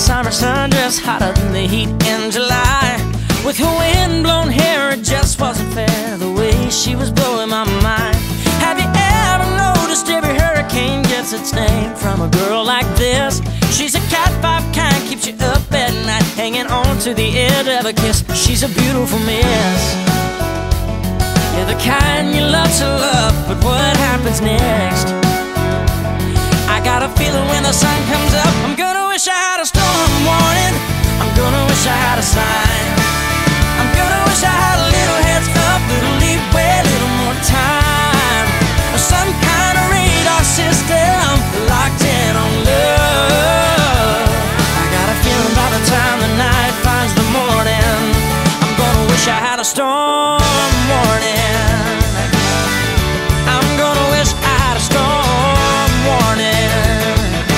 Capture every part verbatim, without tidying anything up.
summer sun, just hotter than the heat in July. With her wind-blown hair, it just wasn't fair, the way she was blowing my mind. Have you ever noticed every hurricane gets its name from a girl like this? She's a cat five kind, keeps you up at night, hanging on to the edge of a kiss. She's a beautiful miss. Yeah, the kind you love to love, but what happens next? I got a feeling when the sun comes up, I'm gonna wish I had a storm warning. I'm gonna wish I had a sign. I'm gonna wish I had a little heads up, little leeway, a little more time, or some kind of radar system locked in on love. I got a feeling by the time the night finds the morning, I'm gonna wish I had a storm warning. I'm gonna wish I had a storm warning.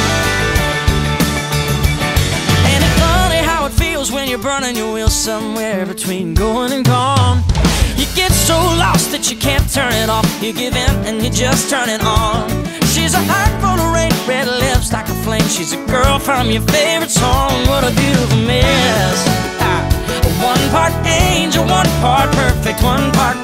Ain't it funny how it feels when you're burning your wheels somewhere between going and gone? You get so lost that you can't turn it off. You give in and you just turn it on. She's a heart full of rain, red lips like a flame. She's a girl from your favorite song. What a beautiful miss. Ah, one part angel, one part perfect, one part